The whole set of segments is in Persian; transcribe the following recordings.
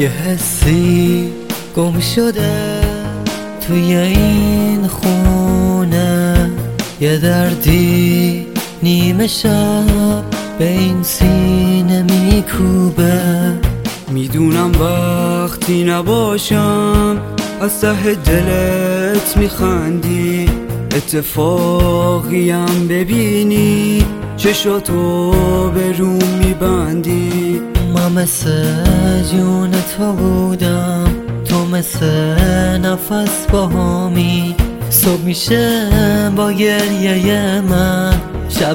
یه حسی گم شده توی این خونه، یه دردی نیمه شب به این سینه میکوبه. میدونم وقتی نباشم از ته دلت میخندی، اتفاقیم ببینی چشاتو به روم میبندی. من مثل جون تو بودم، تو مثل نفس باهامی. صبح میشه با گریه من، شب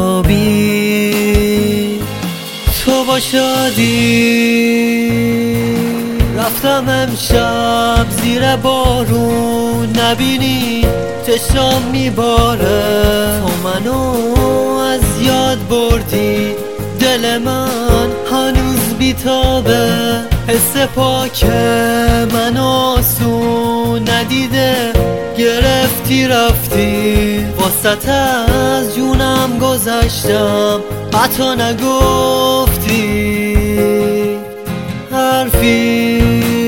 میخوابی تو با شادی. رفتم امشب زیر بارون، نبینی چشام میباره. تو منو از یاد بردی، دل من هنوز بیتابه. حس پاک من آسون ندیده، گرفتی رفتی واسط از جونم گذشتم. حتی نگفتی حرفی.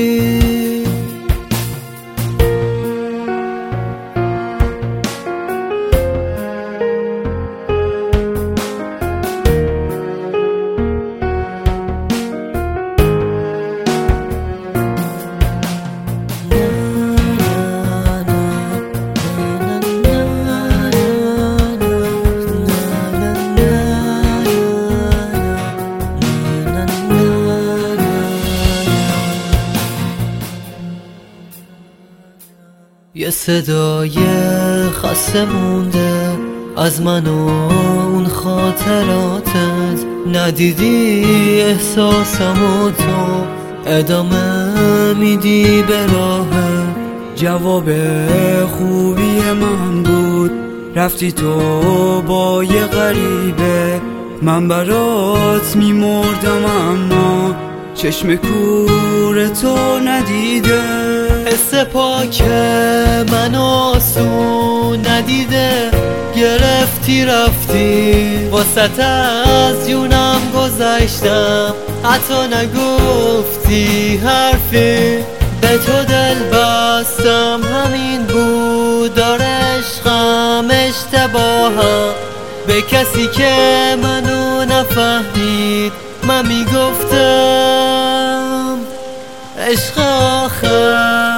یه صدای خسته مونده از من و اون خاطراتت. ندیدی احساسمو تو، ادامه میدی به راهت. جواب خوبی من بود، رفتی تو با یه غریبه. من برات میمردم اما چشم کور تو ندیده. حس پاک من آسون ندیده، گرفتی رفتی واسط از جونم گذشتم. حتی نگفتی حرفی، به تو دل بستم همین بود. داره عشقم اشتباهم به کسی که منو نفهمید. من میگفتم عشق آخر